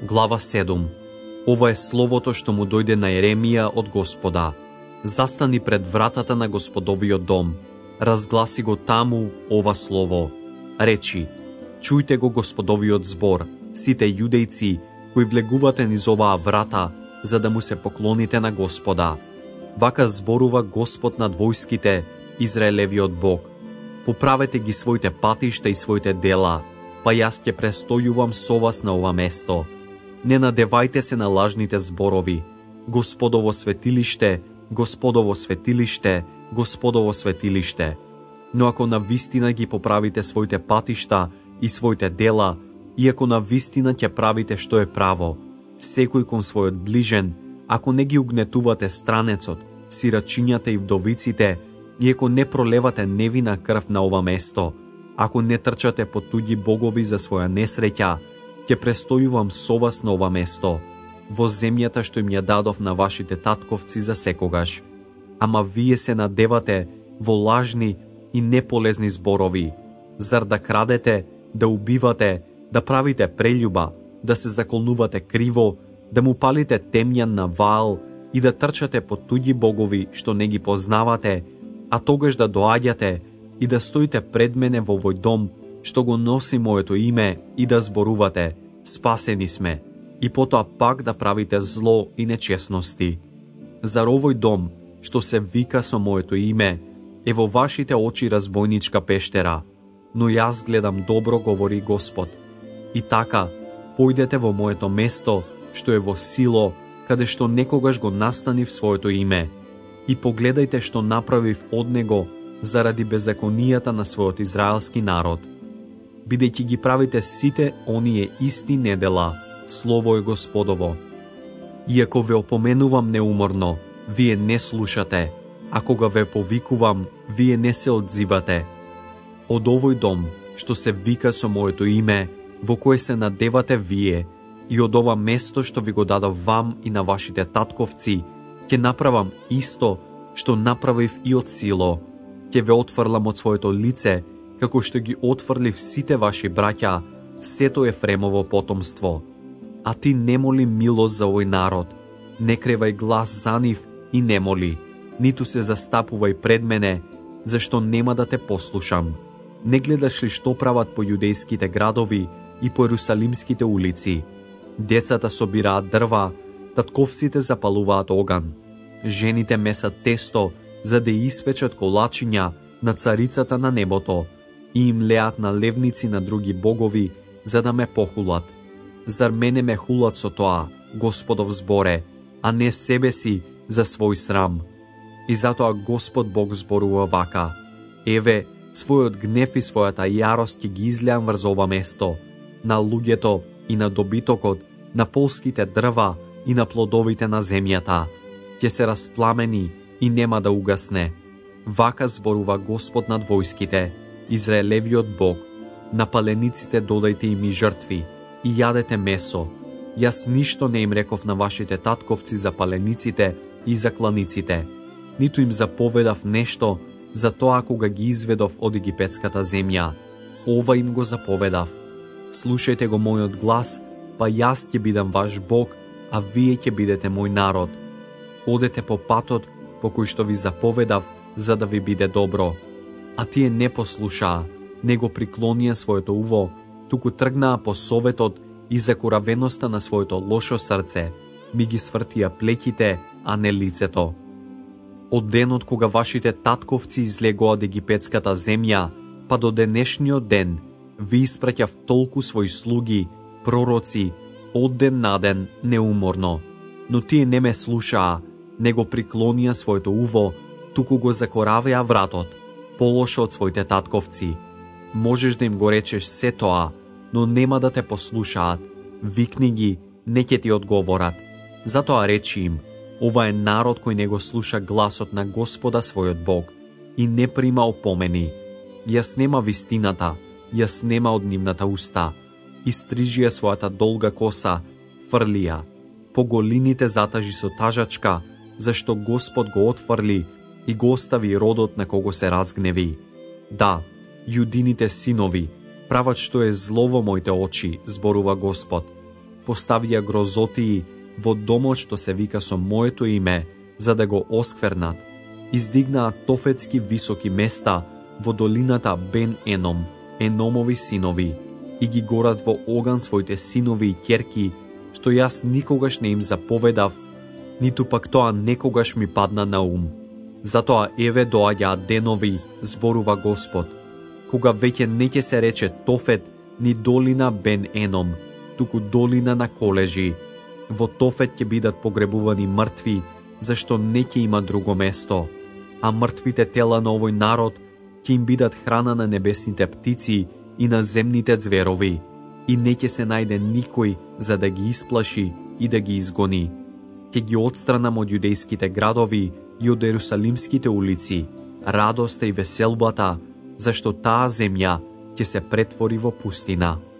Глава 7. Ова е словото што му дојде на Еремија од Господа. Застани пред вратата на Господовиот дом. Разгласи го таму ова слово. Речи: чујте го Господовиот збор, сите јудејци кои влегувате низ оваа врата, за да му се поклоните на Господа. Вака зборува Господ над војските, Израелевиот Бог. Поправете ги своите патишта и своите дела, па јас ќе престојувам со вас на ова место. Не надевајте се на лажните зборови. Господово светилиште, Господово светилиште, Господово светилиште. Но ако навистина ги поправите своите патишта и своите дела, и ако навистина ќе правите што е право, секој кон својот ближен, ако не ги угнетувате странецот, сирачињата и вдовиците, и ако не пролевате невина крв на ова место, ако не трчате по туѓи богови за своја несреќа, ќе престојувам со вас на ова место, во земјата што им ја дадов на вашите татковци за секогаш. Ама вие се надевате во лажни и неполезни зборови, зар да крадете, да убивате, да правите прељуба, да се заколнувате криво, да му палите темјан на Ваал и да трчате по туѓи богови што не ги познавате, а тогаш да доаѓате и да стоите пред мене во овој дом што го носи моето име и да зборувате: спасени сме, и потоа пак да правите зло и нечесности. Зар овој дом што се вика со моето име е во вашите очи разбойничка пештера, но јас гледам добро, говори Господ. И така, појдете во моето место што е во Сило, каде што некогаш го настанив своето име, и погледајте што направив од него заради беззаконијата на својот израелски народ. Бидејќи ги правите сите оние исти недела, слово е Господово. Иако ве опоменувам неуморно, вие не слушате, а кога ве повикувам, вие не се одзивате. Од овој дом, што се вика со моето име, во кое се надевате вие, и од ова место што ви го дадов вам и на вашите татковци, ќе направам исто што направив и од Сило. Ќе ве отфрлам од своето лице, како што ги отфрлив сите ваши браќа, сето Ефремово потомство. А ти не моли милост за овој народ, не кревај глас за нив и не моли, ниту се застапувај пред мене, зашто нема да те послушам. Не гледаш ли што прават по јудејските градови и по ерусалимските улици? Децата собираат дрва, татковците запалуваат оган, жените месат тесто за да испечат колачиња на царицата на небото и им леат на левници на други богови за да ме похулат. Зар мене ме хулат со тоа, Господов зборе, а не себе си за свој срам? И затоа Господ Бог зборува вака: еве, својот гнев и својата јарост ќе ги излеам врз ова место, на луѓето и на добитокот, на полските дрва и на плодовите на земјата. Ќе се распламени и нема да угасне. Вака зборува Господ над војските, Израелевиот Бог. На палениците додајте им и жртви, и јадете месо. Јас ништо не им реков на вашите татковци за палениците и за кланиците, ниту им заповедав нешто за тоа кога ги изведов од египетската земја. Ова им го заповедав: слушајте го мојот глас, па јас ќе бидам ваш Бог, а вие ќе бидете мој народ. Одете по патот по кој што ви заповедав, за да ви биде добро. А тие не послушаа, не го приклонија своето уво, туку тргнаа по советот и закоравеноста на своето лошо срце, ми ги свртија плеќите, а не лицето. Од денот кога вашите татковци излегоа од египетската земја, па до денешниот ден, ви испраќав толку своји слуги, пророци, од ден на ден неуморно. Но тие не ме слушаа, не го приклонија своето уво, туку го закоравеа вратот, полошо од своите татковци. Можеш да им го речеш се тоа, но нема да те послушаат. Викни ги, не ќе ти одговорат. Затоа речи им: ова е народ кој не го слуша гласот на Господа својот Бог и не прима опомени. Јас нема вистината, јас нема од нивната уста. Истрижија својата долга коса, фрлија. По голините затажи со тажачка, зашто Господ го отфрли и го остави родот на кого се разгневи. Да, јудините синови прават што е зло во моите очи, зборува Господ. поставија грозотии во домот што се вика со моето име, за да го осквернат. Издигнаа тофетски високи места во долината Бен Еном, Еномови синови, и ги горат во оган своите синови и ќерки, што јас никогаш не им заповедав, ниту пак тоа некогаш ми падна на ум. Затоа еве доаѓаат денови, зборува Господ, кога веќе не ќе се рече Тофет ни долина Бен Еном, туку долина на колежи. Во Тофет ќе бидат погребувани мртви, зашто не ќе има друго место, а мртвите тела на овој народ ќе им бидат храна на небесните птици и на земните зверови, и не ќе се најде никој за да ги исплаши и да ги изгони. Ќе ги отстранам од јудејските градови и од ерусалимските улици, радоста и веселбата, зашто таа земја ќе се претвори во пустина.